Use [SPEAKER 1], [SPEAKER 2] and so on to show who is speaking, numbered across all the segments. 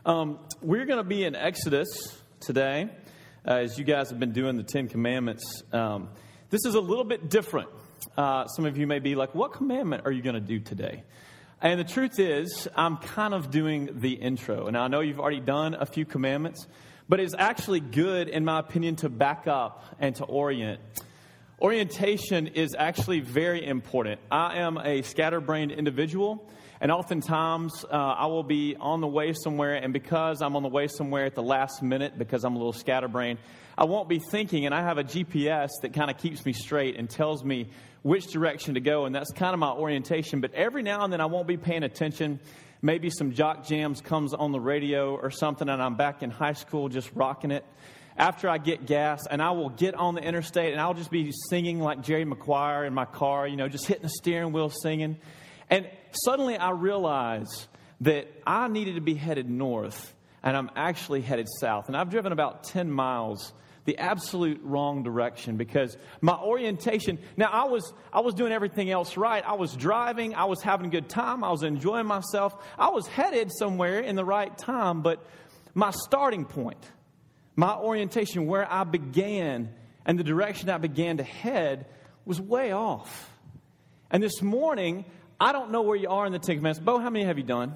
[SPEAKER 1] We're going to be in Exodus today, as you guys have been doing the Ten Commandments. This is a little bit different. Some of you may be like, what commandment are you going to do today? And the truth is, I'm kind of doing the intro. And I know you've already done a few commandments, but it's actually good, in my opinion, to back up and to orient. Orientation is actually very important. I am a scatterbrained individual, and oftentimes I will be on the way somewhere, and because I'm on the way somewhere at the last minute, because I'm a little scatterbrained, I won't be thinking, and I have a GPS that kind of keeps me straight and tells me which direction to go, and that's kind of my orientation. But every now and then I won't be paying attention. Maybe some Jock Jams comes on the radio or something, and I'm back in high school just rocking it. After I get gas, and I will get on the interstate, and I'll just be singing like Jerry Maguire in my car, just hitting the steering wheel singing. And suddenly I realize that I needed to be headed north, and I'm actually headed south. And I've driven about 10 miles the absolute wrong direction because my orientation... Now, I was doing everything else right. I was driving. I was having a good time. I was enjoying myself. I was headed somewhere in the right time, but my starting point... My orientation, where I began, and the direction I began to head was way off. And this morning, I don't know where you are in the Ten Commandments. Bo, how many have you done?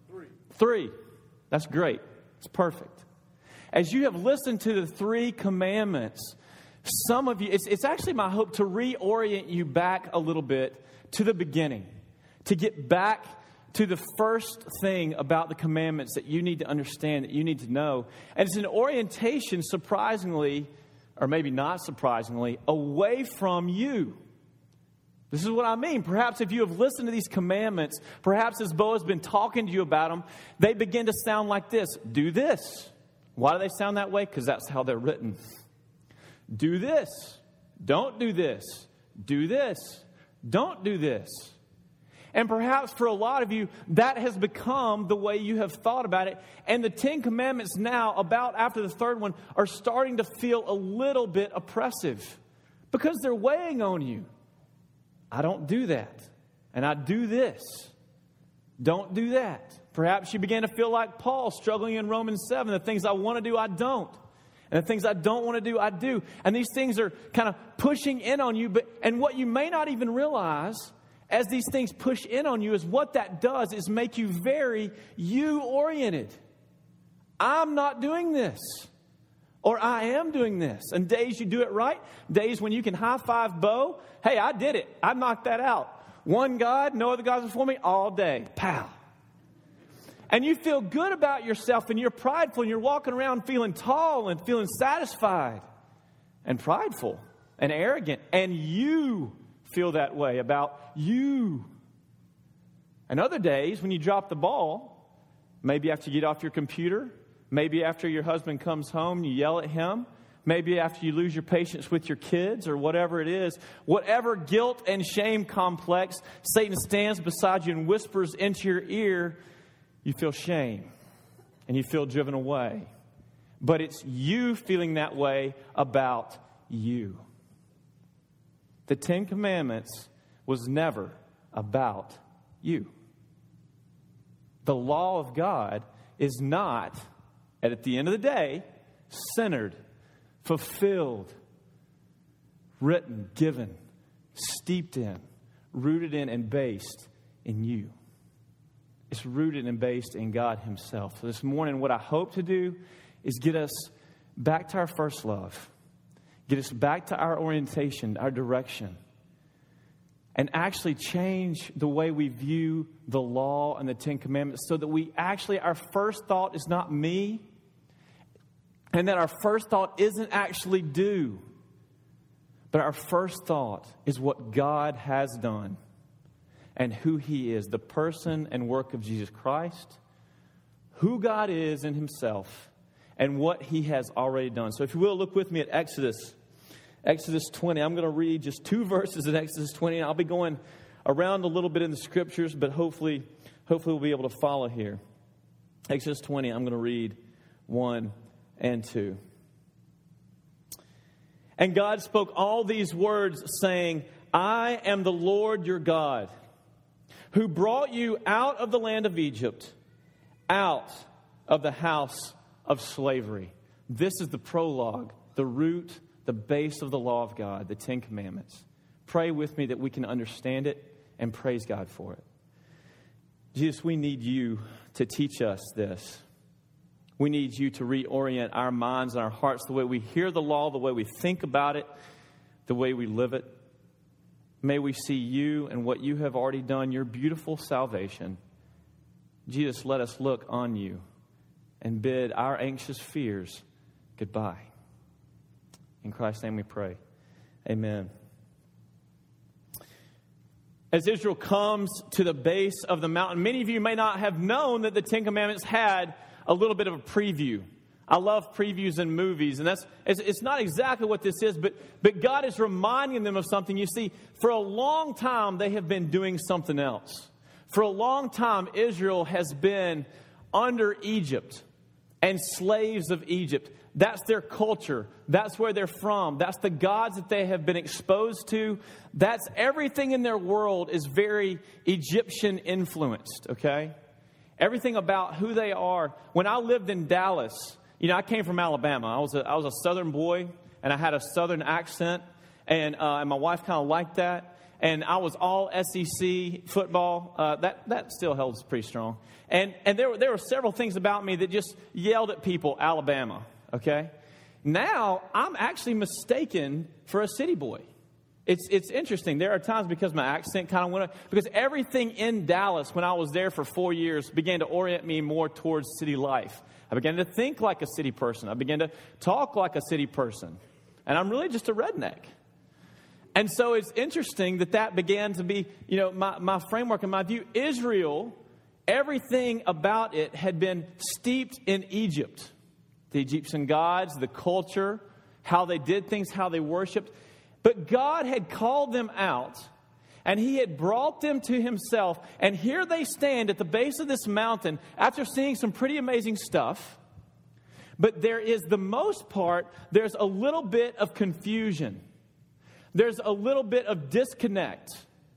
[SPEAKER 1] 3. That's great. It's perfect. As you have listened to the 3 commandments, some of you, it's actually my hope to reorient you back a little bit to the beginning, to get back to the first thing about the commandments that you need to understand, that you need to know. And it's an orientation, surprisingly, or maybe not surprisingly, away from you. This is what I mean. Perhaps if you have listened to these commandments, perhaps as Bo has been talking to you about them, they begin to sound like this. Do this. Why do they sound that way? Because that's how they're written. Do this. Don't do this. Do this. Don't do this. And perhaps for a lot of you, that has become the way you have thought about it. And the 10 Commandments now, about after the third one, are starting to feel a little bit oppressive because they're weighing on you. I don't do that. And I do this. Don't do that. Perhaps you began to feel like Paul struggling in Romans 7. The things I want to do, I don't. And the things I don't want to do, I do. And these things are kind of pushing in on you. And what you may not even realize as these things push in on you is what that does is make you very you-oriented. I'm not doing this. Or I am doing this. And days you do it right. Days when you can high-five Bo. Hey, I did it. I knocked that out. One God, no other gods before me, all day. Pow. And you feel good about yourself and you're prideful and you're walking around feeling tall and feeling satisfied and prideful and arrogant. And you feel that way about you. And other days when you drop the ball, maybe after you get off your computer, maybe after your husband comes home, you yell at him, maybe after you lose your patience with your kids or whatever it is, whatever guilt and shame complex, Satan stands beside you and whispers into your ear, you feel shame and you feel driven away. But it's you feeling that way about you. The 10 Commandments was never about you. The law of God is not, at the end of the day, centered, fulfilled, written, given, steeped in, rooted in, and based in you. It's rooted and based in God Himself. So this morning, what I hope to do is get us back to our first love. Get us back to our orientation, our direction, and actually change the way we view the law and the 10 Commandments so that we actually, our first thought is not me, and that our first thought isn't actually do, but our first thought is what God has done and who He is, the person and work of Jesus Christ, who God is in Himself, and what He has already done. So if you will, look with me at Exodus 20. I'm going to read just 2 verses in Exodus 20. And I'll be going around a little bit in the Scriptures, but hopefully we'll be able to follow here. Exodus 20, I'm going to read 1 and 2. And God spoke all these words, saying, I am the Lord your God, who brought you out of the land of Egypt, out of the house of slavery. This is the prologue, the root, the base of the law of God, the Ten Commandments. Pray with me that we can understand it and praise God for it. Jesus, we need you to teach us this. We need you to reorient our minds and our hearts, the way we hear the law, the way we think about it, the way we live it. May we see you and what you have already done, your beautiful salvation. Jesus, let us look on you and bid our anxious fears goodbye. In Christ's name we pray. Amen. As Israel comes to the base of the mountain, many of you may not have known that the Ten Commandments had a little bit of a preview. I love previews in movies, and it's not exactly what this is, but God is reminding them of something. You see, for a long time, they have been doing something else. For a long time, Israel has been under Egypt and slaves of Egypt. That's their culture. That's where they're from. That's the gods that they have been exposed to. That's everything in their world is very Egyptian influenced, okay? Everything about who they are. When I lived in Dallas, I came from Alabama. I was a Southern boy, and I had a Southern accent, and my wife kind of liked that. And I was all SEC football. That still holds pretty strong. And there were several things about me that just yelled at people, Alabama, okay? Now, I'm actually mistaken for a city boy. It's interesting. There are times because my accent kind of went up, because everything in Dallas when I was there for 4 years began to orient me more towards city life. I began to think like a city person. I began to talk like a city person. And I'm really just a redneck. And so it's interesting that began to be, my framework and my view. Israel, everything about it had been steeped in Egypt. The Egyptian gods, the culture, how they did things, how they worshiped. But God had called them out, and He had brought them to Himself. And here they stand at the base of this mountain after seeing some pretty amazing stuff. But there is, the most part, there's a little bit of confusion. There's a little bit of disconnect.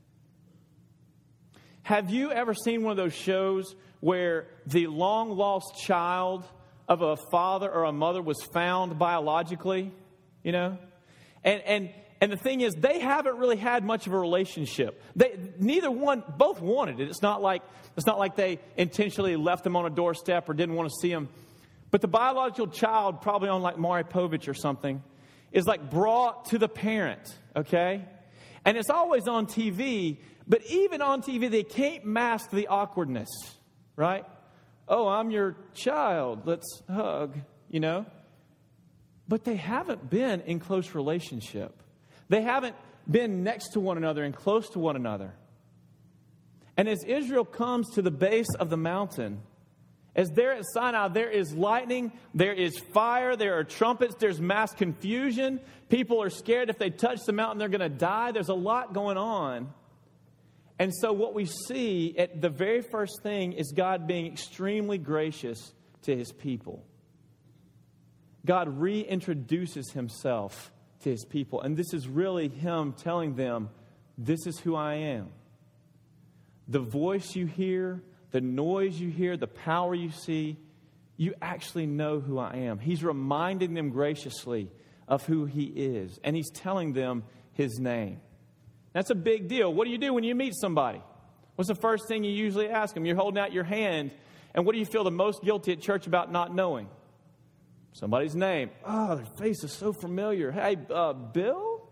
[SPEAKER 1] Have you ever seen one of those shows where the long-lost child of a father or a mother was found biologically? And the thing is, they haven't really had much of a relationship. Both wanted it. It's not like they intentionally left them on a doorstep or didn't want to see them. But the biological child, probably on like Maury Povich or something, is like brought to the parent, okay? And it's always on TV, but even on TV, they can't mask the awkwardness, right? Oh, I'm your child. Let's hug, But they haven't been in close relationship. They haven't been next to one another and close to one another. And as Israel comes to the base of the mountain, as they're at Sinai, there is lightning, there is fire, there are trumpets, there's mass confusion. People are scared if they touch the mountain, they're going to die. There's a lot going on. And so what we see at the very first thing is God being extremely gracious to His people. God reintroduces Himself to His people. And this is really Him telling them, this is who I am. The voice you hear, the noise you hear, the power you see, you actually know who I am. He's reminding them graciously of who He is. And He's telling them His name. That's a big deal. What do you do when you meet somebody? What's the first thing you usually ask them? You're holding out your hand. And what do you feel the most guilty at church about not knowing? Somebody's name. Oh, their face is so familiar. Hey, Bill?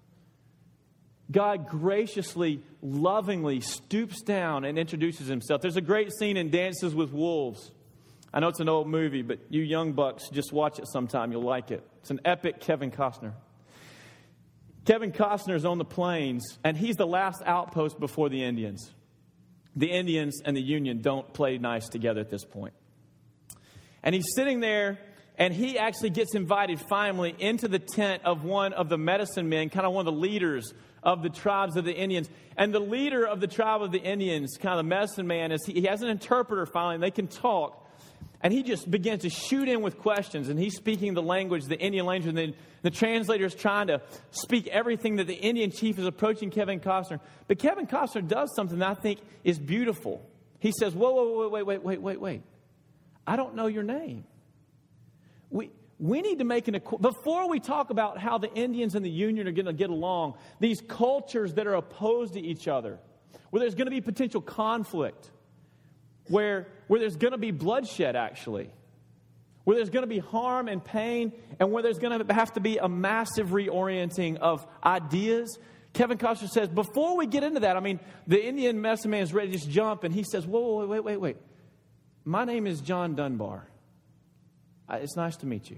[SPEAKER 1] God graciously, lovingly stoops down and introduces Himself. There's a great scene in Dances with Wolves. I know it's an old movie, but you young bucks, just watch it sometime. You'll like it. It's an epic Kevin Costner. Kevin Costner's on the plains, and he's the last outpost before the Indians. The Indians and the Union don't play nice together at this point. And he's sitting there, and he actually gets invited finally into the tent of one of the medicine men, kind of one of the leaders of the tribes of the Indians. And the leader of the tribe of the Indians, kind of the medicine man, is he has an interpreter finally, and they can talk. And he just begins to shoot in with questions. And he's speaking the language, the Indian language. And then the translator is trying to speak everything that the Indian chief is approaching Kevin Costner. But Kevin Costner does something that I think is beautiful. He says, whoa, wait. I don't know your name. We need to make before we talk about how the Indians and the Union are going to get along, these cultures that are opposed to each other, where there's going to be potential conflict, where there's going to be bloodshed, actually, where there's going to be harm and pain, and where there's going to have to be a massive reorienting of ideas. Kevin Costner says, before we get into that, I mean, the Indian medicine man is ready to just jump, and he says, whoa, wait. My name is John Dunbar. It's nice to meet you.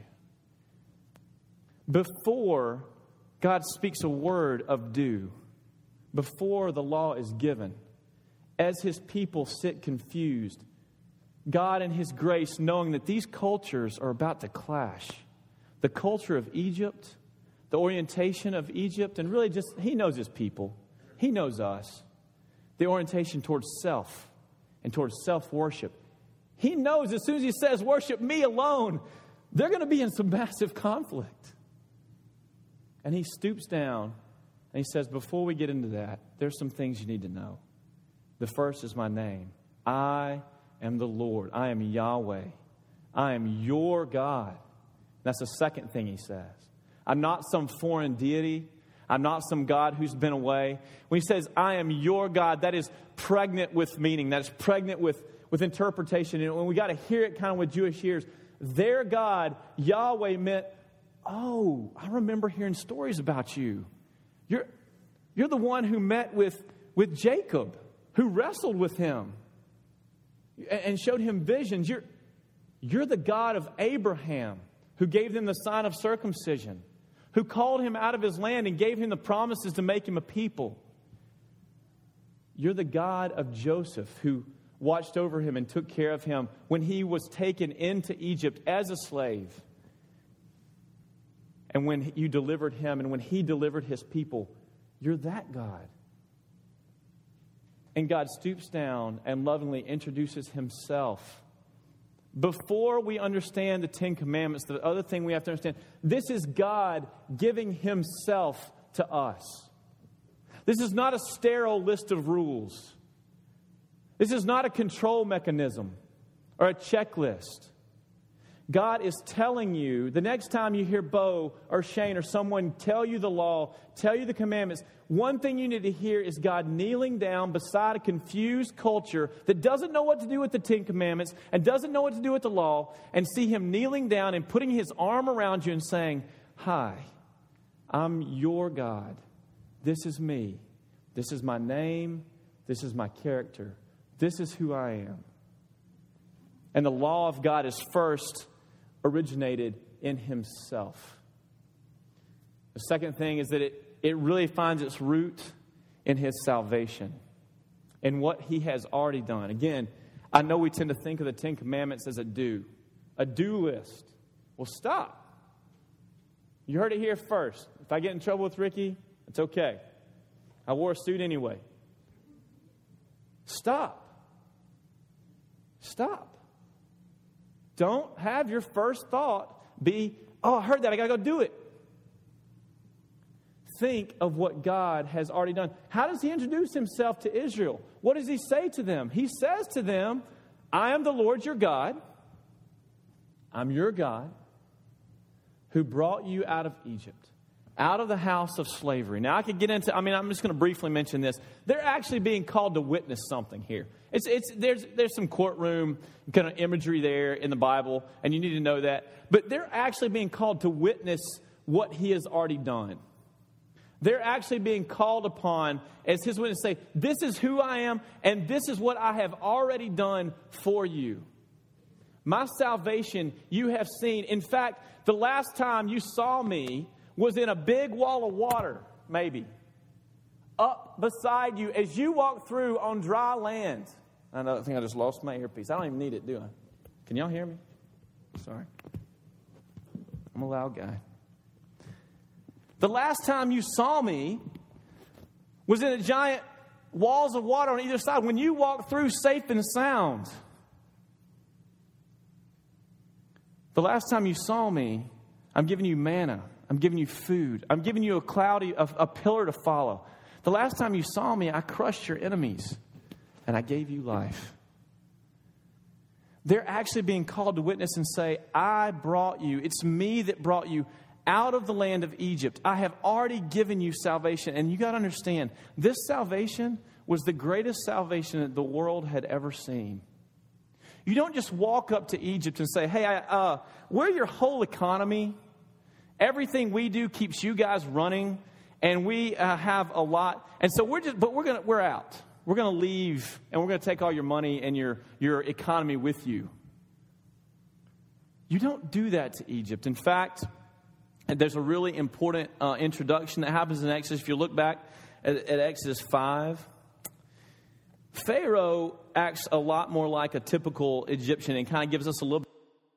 [SPEAKER 1] Before God speaks a word of do, before the law is given, as his people sit confused, God in his grace, knowing that these cultures are about to clash, the culture of Egypt, the orientation of Egypt, and really just, he knows his people. He knows us. The orientation towards self and towards self-worship. He knows as soon as he says, worship me alone, they're going to be in some massive conflict. And he stoops down and he says, before we get into that, there's some things you need to know. The first is my name. I am the Lord. I am Yahweh. I am your God. That's the second thing he says. I'm not some foreign deity. I'm not some God who's been away. When he says, I am your God, that is pregnant with meaning. That is pregnant with interpretation. And when we got to hear it kind of with Jewish ears, their God, Yahweh, meant, oh, I remember hearing stories about you. You're the one who met with Jacob, who wrestled with him and showed him visions. You're the God of Abraham, who gave them the sign of circumcision, who called him out of his land and gave him the promises to make him a people. You're the God of Joseph, who watched over him and took care of him when he was taken into Egypt as a slave. And when you delivered him and when he delivered his people, you're that God. And God stoops down and lovingly introduces himself. Before we understand the Ten Commandments, the other thing we have to understand, this is God giving himself to us. This is not a sterile list of rules. This is not a control mechanism or a checklist. God is telling you, the next time you hear Bo or Shane or someone tell you the law, tell you the commandments, one thing you need to hear is God kneeling down beside a confused culture that doesn't know what to do with the Ten Commandments and doesn't know what to do with the law, and see him kneeling down and putting his arm around you and saying, hi, I'm your God. This is me. This is my name. This is my character. This is who I am. And the law of God is first originated in himself. The second thing is that it really finds its root in his salvation and what he has already done. Again, I know we tend to think of the Ten Commandments as a do list. Well, stop. You heard it here first. If I get in trouble with Ricky, it's okay. I wore a suit anyway. Stop. Don't have your first thought be, oh, I heard that, I got to go do it. Think of what God has already done. How does he introduce himself to Israel? What does he say to them? He says to them, I am the Lord your God. I'm your God who brought you out of Egypt, out of the house of slavery. Now, I could get into, I'm just going to briefly mention this. They're actually being called to witness something here. There's some courtroom kind of imagery there in the Bible, and you need to know that. But they're actually being called to witness what he has already done. They're actually being called upon as his witness to say, this is who I am, and this is what I have already done for you. My salvation you have seen. In fact, the last time you saw me was in a big wall of water, maybe, up beside you as you walked through on dry land. I think I just lost my earpiece. I don't even need it, do I? Can y'all hear me? Sorry. I'm a loud guy. The last time you saw me was in a giant walls of water on either side when you walked through safe and sound. The last time you saw me, I'm giving you manna. I'm giving you food. I'm giving you a pillar to follow. The last time you saw me, I crushed your enemies, and I gave you life. They're actually being called to witness and say, I brought you. It's me that brought you out of the land of Egypt. I have already given you salvation. And you got to understand, this salvation was the greatest salvation that the world had ever seen. You don't just walk up to Egypt and say, hey, we're your whole economy. Everything we do keeps you guys running, and we have a lot. And so we're out. We're going to leave, and we're going to take all your money and your economy with you. You don't do that to Egypt. In fact, there's a really important introduction that happens in Exodus. If you look back at Exodus 5, Pharaoh acts a lot more like a typical Egyptian and kind of gives us a little.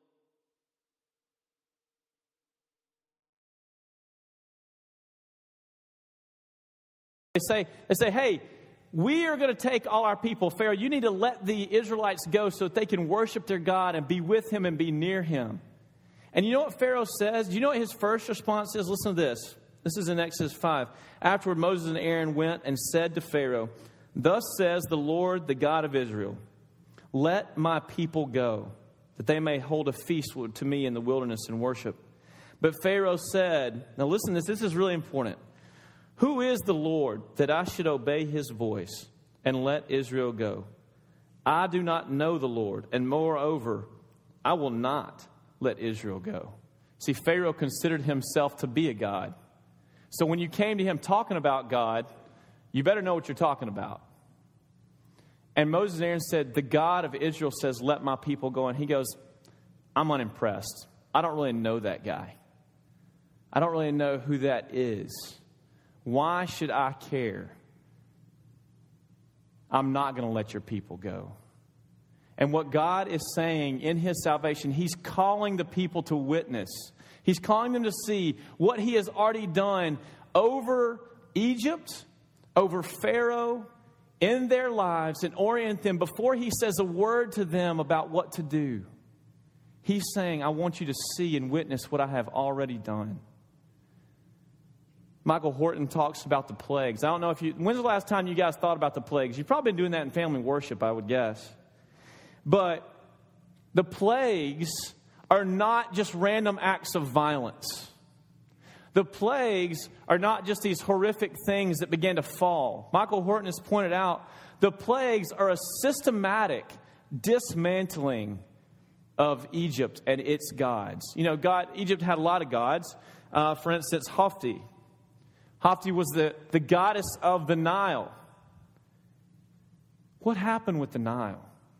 [SPEAKER 1] They say, hey, we are going to take all our people. Pharaoh, you need to let the Israelites go so that they can worship their God and be with him and be near him. And you know what Pharaoh says? You know what his first response is? Listen to this. This is in Exodus 5. Afterward, Moses and Aaron went and said to Pharaoh, thus says the Lord, the God of Israel, let my people go, that they may hold a feast to me in the wilderness and worship. But Pharaoh said, now listen to this is really important. Who is the Lord that I should obey his voice and let Israel go? I do not know the Lord, and moreover, I will not let Israel go. See, Pharaoh considered himself to be a god. So when you came to him talking about God, you better know what you're talking about. And Moses and Aaron said, the God of Israel says, let my people go. And he goes, I'm unimpressed. I don't really know that guy. I don't really know who that is. Why should I care? I'm not going to let your people go. And what God is saying in his salvation, he's calling the people to witness. He's calling them to see what he has already done over Egypt, over Pharaoh, in their lives, and orient them before he says a word to them about what to do. He's saying, I want you to see and witness what I have already done. Michael Horton talks about the plagues. I don't know when's the last time you guys thought about the plagues? You've probably been doing that in family worship, I would guess. But the plagues are not just random acts of violence. The plagues are not just these horrific things that began to fall. Michael Horton has pointed out the plagues are a systematic dismantling of Egypt and its gods. You know, Egypt had a lot of gods. For instance, Hafti. Hafti was the goddess of the Nile. What happened with the Nile?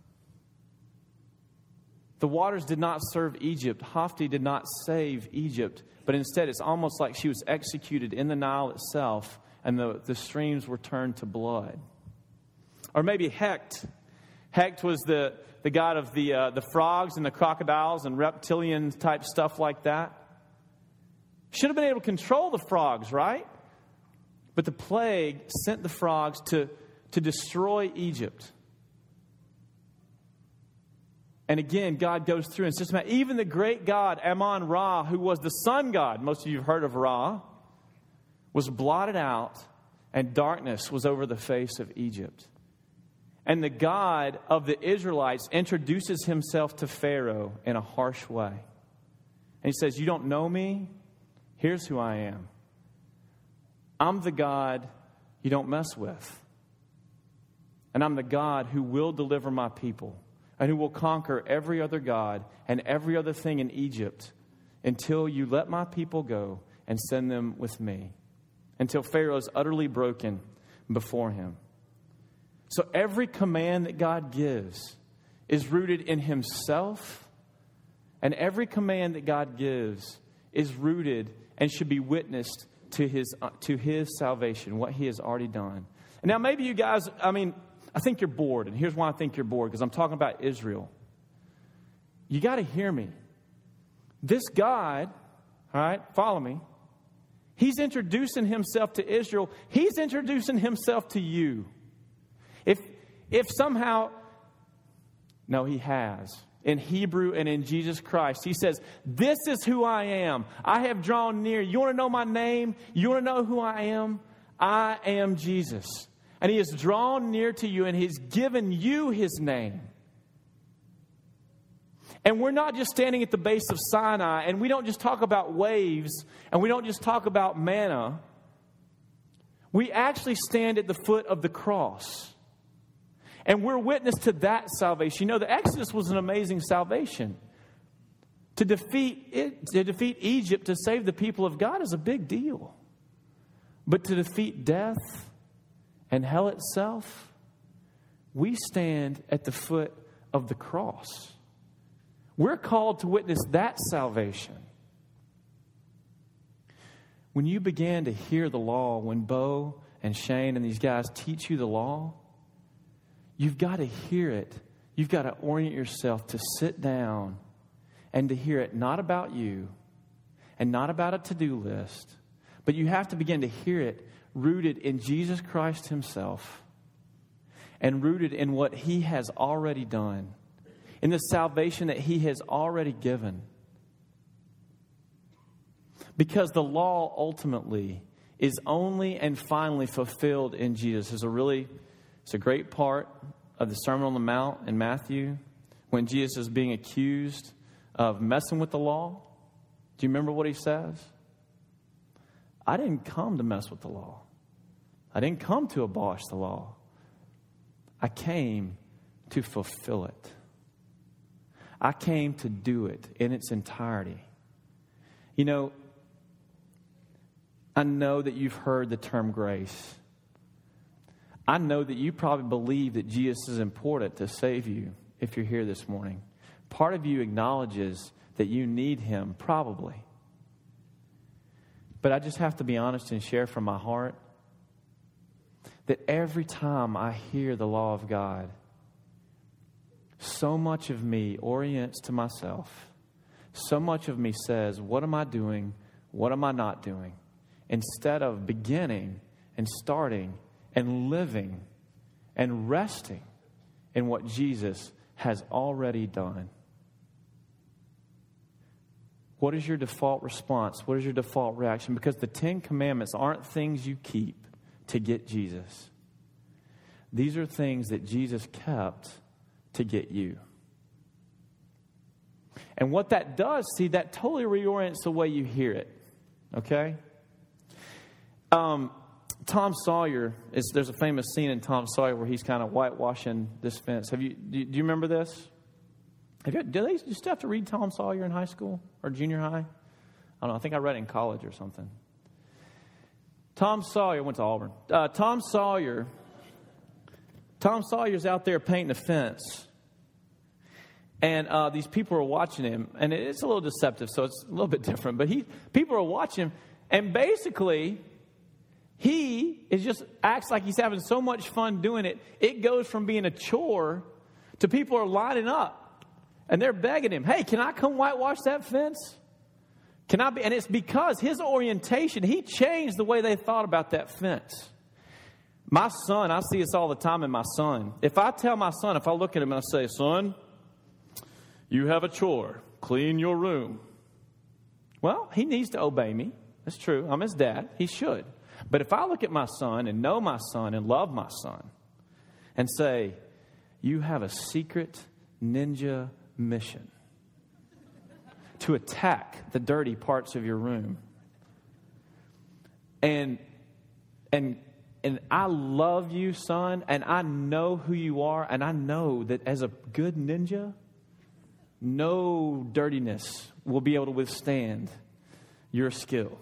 [SPEAKER 1] The waters did not serve Egypt. Hafti did not save Egypt. But instead, it's almost like she was executed in the Nile itself, and the streams were turned to blood. Or maybe Hecht. Hecht was the god of the frogs and the crocodiles and reptilian type stuff like that. Should have been able to control the frogs, right? But the plague sent the frogs to destroy Egypt. And again, God goes through and says, even the great god Amun-Ra, who was the sun god, most of you have heard of Ra, was blotted out, and darkness was over the face of Egypt. And the God of the Israelites introduces himself to Pharaoh in a harsh way. And he says, you don't know me? Here's who I am. I'm the God you don't mess with. And I'm the God who will deliver my people and who will conquer every other god and every other thing in Egypt until you let my people go and send them with me, until Pharaoh is utterly broken before him. So every command that God gives is rooted in himself, and every command that God gives is rooted and should be witnessed to his salvation, what he has already done. And now maybe you guys, I think you're bored, and here's why I think you're bored, because I'm talking about Israel. You got to hear me. This God, all right, follow me. He's introducing himself to Israel. He's introducing himself to you. If somehow, no, he has. In Hebrew and in Jesus Christ, he says, this is who I am. I have drawn near. You want to know my name? You want to know who I am? I am Jesus. And he has drawn near to you, and he's given you his name. And we're not just standing at the base of Sinai, and we don't just talk about waves, and we don't just talk about manna. We actually stand at the foot of the cross. And we're witness to that salvation. You know, the Exodus was an amazing salvation. To defeat Egypt, to save the people of God is a big deal. But to defeat death and hell itself, we stand at the foot of the cross. We're called to witness that salvation. When you began to hear the law, when Bo and Shane and these guys teach you the law, you've got to hear it. You've got to orient yourself to sit down and to hear it not about you and not about a to-do list, but you have to begin to hear it rooted in Jesus Christ himself and rooted in what he has already done, in the salvation that he has already given. Because the law ultimately is only and finally fulfilled in Jesus. It's a great part of the Sermon on the Mount in Matthew when Jesus is being accused of messing with the law. Do you remember what he says? I didn't come to mess with the law. I didn't come to abolish the law. I came to fulfill it. I came to do it in its entirety. You know, I know that you've heard the term grace. I know that you probably believe that Jesus is important to save you if you're here this morning. Part of you acknowledges that you need him, probably. But I just have to be honest and share from my heart that every time I hear the law of God, so much of me orients to myself. So much of me says, what am I doing? What am I not doing? Instead of beginning and starting and living and resting in what Jesus has already done. What is your default response? What is your default reaction? Because the 10 Commandments aren't things you keep to get Jesus. These are things that Jesus kept to get you. And what that does, see, that totally reorients the way you hear it. Okay? Tom Sawyer, there's a famous scene in Tom Sawyer where he's kind of whitewashing this fence. Do you remember this? Did they just have to read Tom Sawyer in high school or junior high? I don't know. I think I read it in college or something. Tom Sawyer went to Auburn. Tom Sawyer's out there painting a fence. And these people are watching him. And it's a little deceptive, so it's a little bit different. But people are watching him. And basically, he acts like he's having so much fun doing it. It goes from being a chore to people are lining up. And they're begging him, hey, can I come whitewash that fence? Can I be? And it's because his orientation, he changed the way they thought about that fence. My son, I see this all the time in my son. If I look at him and I say, son, you have a chore, clean your room. Well, he needs to obey me. That's true. I'm his dad. He should. But if I look at my son and know my son and love my son and say, you have a secret ninja mission to attack the dirty parts of your room. And I love you, son, and I know who you are, and I know that as a good ninja, no dirtiness will be able to withstand your skill.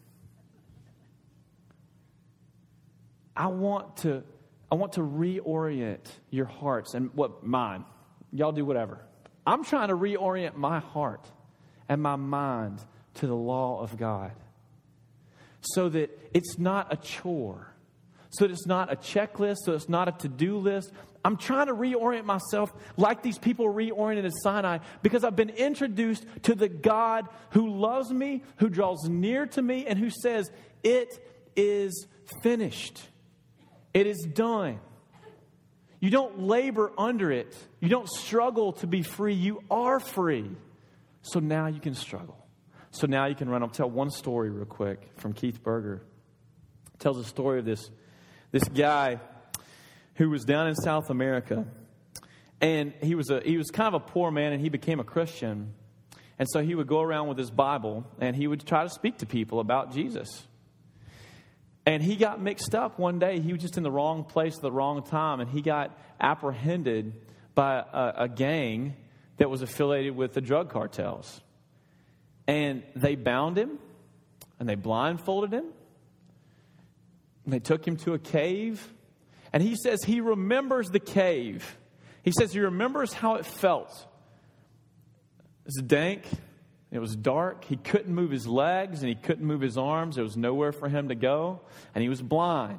[SPEAKER 1] I want to reorient your hearts and mine. Y'all do whatever. I'm trying to reorient my heart and my mind to the law of God so that it's not a chore, so that it's not a checklist, so it's not a to-do list. I'm trying to reorient myself like these people reoriented at Sinai because I've been introduced to the God who loves me, who draws near to me, and who says, it is finished. It is done. You don't labor under it. You don't struggle to be free. You are free. So now you can struggle. So now you can run. I'll tell one story real quick from Keith Berger. It tells a story of this guy who was down in South America. And he was kind of a poor man, and he became a Christian. And so he would go around with his Bible, and he would try to speak to people about Jesus. And he got mixed up one day. He was just in the wrong place at the wrong time, and he got apprehended by a gang that was affiliated with the drug cartels. And they bound him, and they blindfolded him, and they took him to a cave. And he says he remembers the cave. He says he remembers how it felt. It was dank. It was dark. He couldn't move his legs and he couldn't move his arms. There was nowhere for him to go. And he was blind.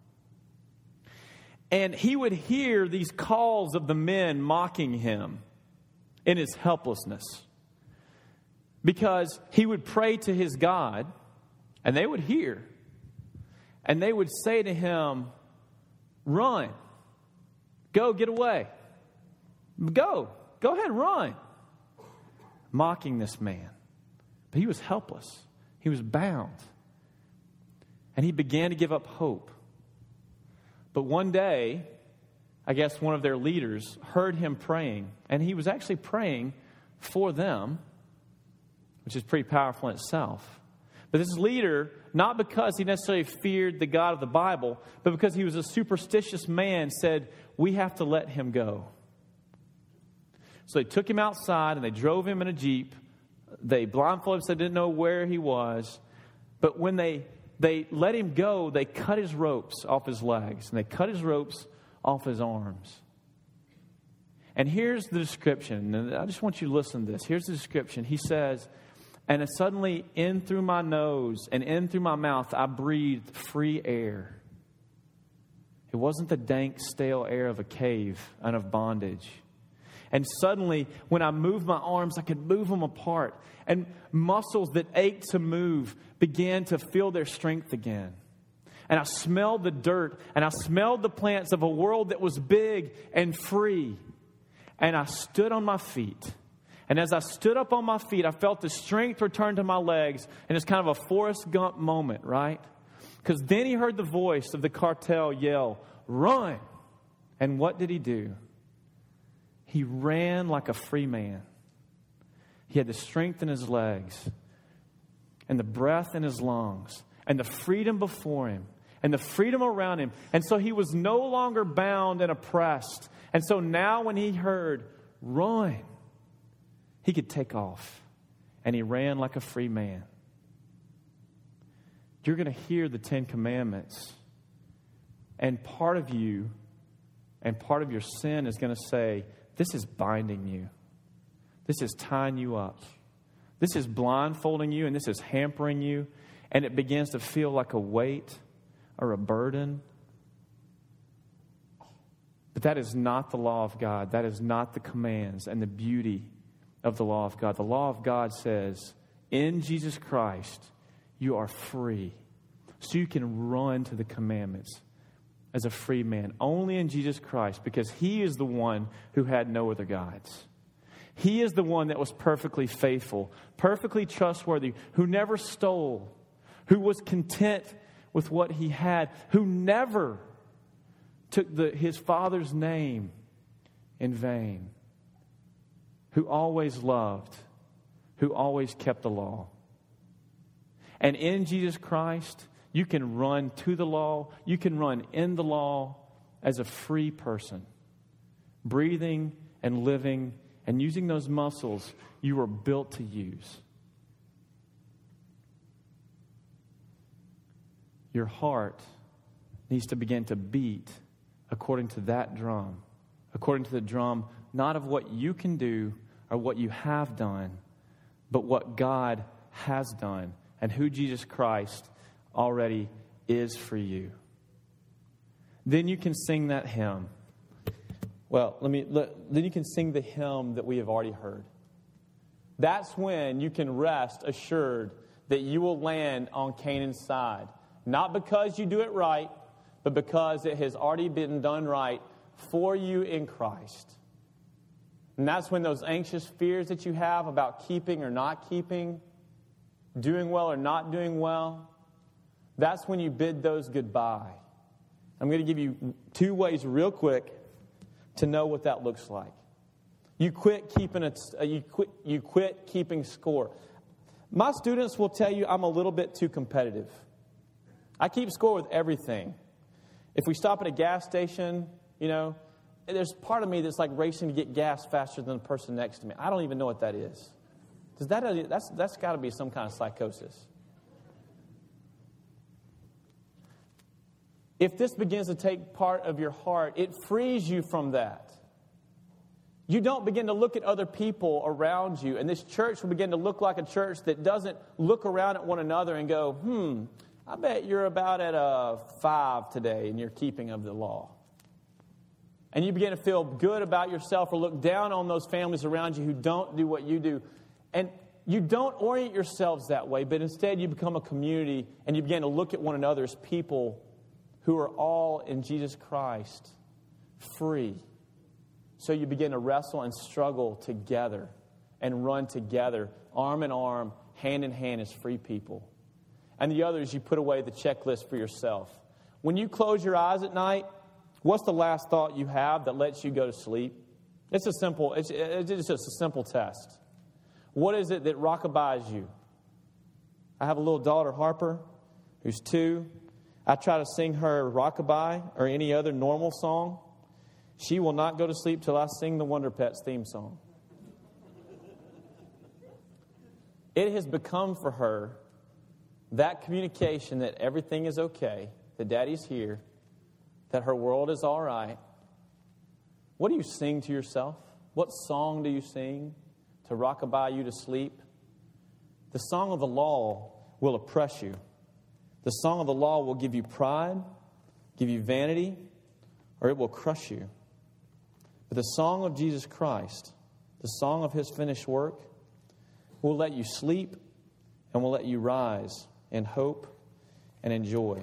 [SPEAKER 1] And he would hear these calls of the men mocking him in his helplessness. Because he would pray to his God, and they would hear. And they would say to him, "Run. Go, get away. Go ahead, run." Mocking this man. But he was helpless. He was bound. And he began to give up hope. But one day, I guess one of their leaders heard him praying. And he was actually praying for them, which is pretty powerful in itself. But this leader, not because he necessarily feared the God of the Bible, but because he was a superstitious man, said, "We have to let him go." So they took him outside and they drove him in a Jeep. They blindfolded him so they didn't know where he was. But when they let him go, they cut his ropes off his legs. And they cut his ropes off his arms. And here's the description. And I just want you to listen to this. Here's the description. He says, "And suddenly in through my nose and in through my mouth, I breathed free air." It wasn't the dank, stale air of a cave and of bondage. And suddenly, when I moved my arms, I could move them apart. And muscles that ached to move began to feel their strength again. And I smelled the dirt, and I smelled the plants of a world that was big and free. And I stood on my feet. And as I stood up on my feet, I felt the strength return to my legs. And it's kind of a Forrest Gump moment, right? Because then he heard the voice of the cartel yell, "Run!" And what did he do? He ran like a free man. He had the strength in his legs and the breath in his lungs and the freedom before him and the freedom around him. And so he was no longer bound and oppressed. And so now when he heard, "Run," he could take off. And he ran like a free man. You're going to hear the 10 Commandments. And part of you and part of your sin is going to say, this is binding you. This is tying you up. This is blindfolding you, and this is hampering you. And it begins to feel like a weight or a burden. But that is not the law of God. That is not the commands and the beauty of the law of God. The law of God says, in Jesus Christ, you are free. So you can run to the commandments as a free man. Only in Jesus Christ, because He is the one who had no other gods. He is the one that was perfectly faithful, perfectly trustworthy, who never stole, who was content with what He had, who never took His Father's name in vain, who always loved, who always kept the law. And in Jesus Christ, you can run to the law. You can run in the law as a free person, breathing and living and using those muscles you were built to use. Your heart needs to begin to beat according to that drum, according to the drum not of what you can do or what you have done, but what God has done and who Jesus Christ already is for you. Then you can sing that hymn. Then you can sing the hymn that we have already heard. That's when you can rest assured that you will land on Canaan's side. Not because you do it right, but because it has already been done right for you in Christ. And that's when those anxious fears that you have about keeping or not keeping, doing well or not doing well, that's when you bid those goodbye. I'm going to give you 2 ways real quick to know what that looks like. You quit keeping score. My students will tell you I'm a little bit too competitive. I keep score with everything. If we stop at a gas station, there's part of me that's like racing to get gas faster than the person next to me. I don't even know what that is. That's got to be some kind of psychosis. If this begins to take part of your heart, it frees you from that. You don't begin to look at other people around you, and this church will begin to look like a church that doesn't look around at one another and go, I bet you're about at a 5 today in your keeping of the law. And you begin to feel good about yourself or look down on those families around you who don't do what you do. And you don't orient yourselves that way, but instead you become a community and you begin to look at one another as people who are all in Jesus Christ, free. So you begin to wrestle and struggle together and run together, arm in arm, hand in hand as free people. And the other is you put away the checklist for yourself. When you close your eyes at night, what's the last thought you have that lets you go to sleep? It's just a simple test. What is it that rock-abies you? I have a little daughter, Harper, who's 2. I try to sing her rockabye or any other normal song. She will not go to sleep till I sing the Wonder Pets theme song. It has become for her that communication that everything is okay, that Daddy's here, that her world is all right. What do you sing to yourself? What song do you sing to rockabye you to sleep? The song of the law will oppress you. The song of the law will give you pride, give you vanity, or it will crush you. But the song of Jesus Christ, the song of His finished work, will let you sleep and will let you rise in hope and in joy.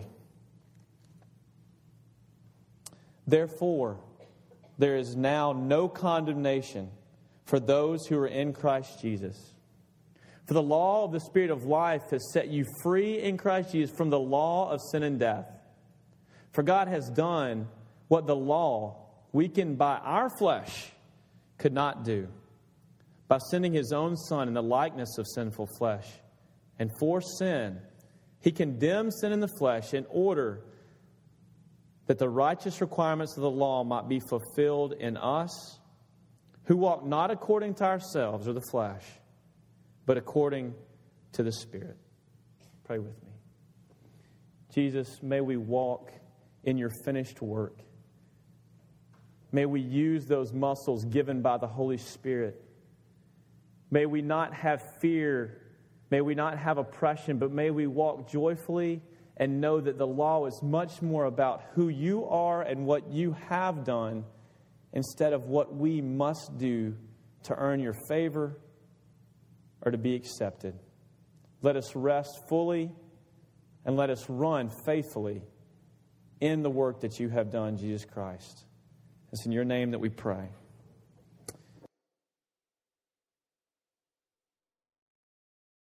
[SPEAKER 1] Therefore, there is now no condemnation for those who are in Christ Jesus. For the law of the Spirit of life has set you free in Christ Jesus from the law of sin and death. For God has done what the law, weakened by our flesh, could not do, by sending His own Son in the likeness of sinful flesh. And for sin, He condemned sin in the flesh in order that the righteous requirements of the law might be fulfilled in us, who walk not according to ourselves or the flesh, but according to the Spirit. Pray with me. Jesus, may we walk in your finished work. May we use those muscles given by the Holy Spirit. May we not have fear. May we not have oppression, but may we walk joyfully and know that the law is much more about who you are and what you have done instead of what we must do to earn your favor or to be accepted. Let us rest fully and let us run faithfully in the work that you have done, Jesus Christ. It's in your name that we pray.